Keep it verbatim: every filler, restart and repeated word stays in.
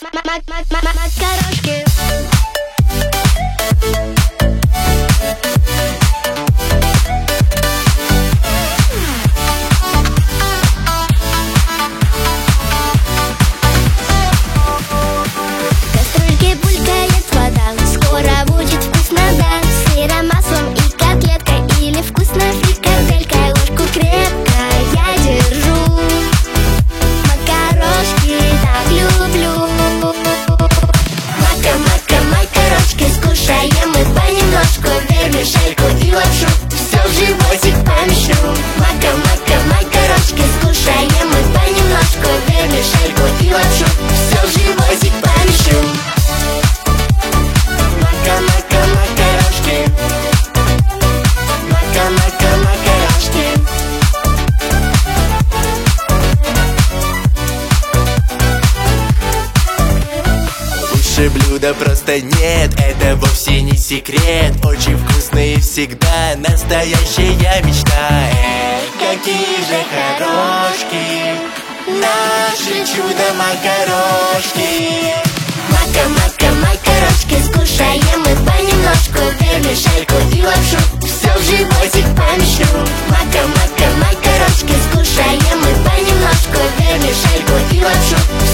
Макарошки. Кастрюльки булькает вода, скоро будет вкусно, да. С сыром, маслом и котлеткой, или вкусной фрикаделькой. Ложку крепко я держу, макарошки так люблю. Мака, мака, макарошки, скушаем мы понемножку. Вермишельку и лапшу все в животик помещу. Мака, мака, макарошки, скушаем мы понемножку. Вермишельку и лапшу все в животик помещу. Мака, мака, макарошки. Мака, мака, макарошки. Лучше блюда просто нет, это вовсе не секрет. Очень вкусные всегда, настоящая мечта. Эх, какие же хорошки наши чудо-макарошки. Мака, мака, макарошки, скушаем мы понемножку. Вермишельку и лапшу все в животик помещу. Мака, мака, макарошки, скушаем мы понемножку. Вермишельку и лапшу